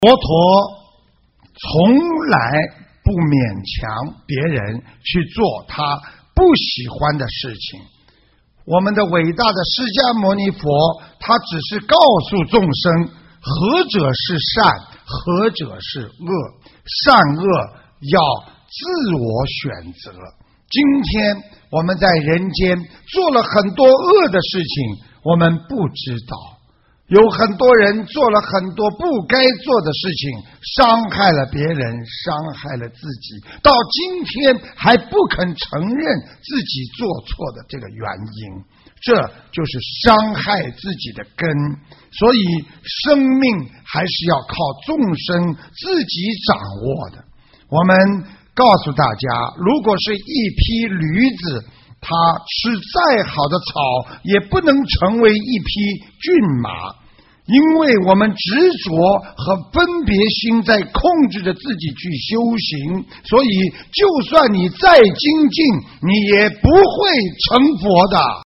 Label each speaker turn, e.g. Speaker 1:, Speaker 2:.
Speaker 1: 佛陀从来不勉强别人去做他不喜欢的事情。我们的伟大的释迦牟尼佛，他只是告诉众生，何者是善，何者是恶，善恶要自我选择。今天我们在人间做了很多恶的事情，我们不知道。有很多人做了很多不该做的事情，伤害了别人，伤害了自己，到今天还不肯承认自己做错的这个原因，这就是伤害自己的根。所以生命还是要靠众生自己掌握的。我们告诉大家，如果是一匹驴子，它吃再好的草也不能成为一匹骏马，因为我们执着和分别心在控制着自己去修行，所以就算你再精进，你也不会成佛的。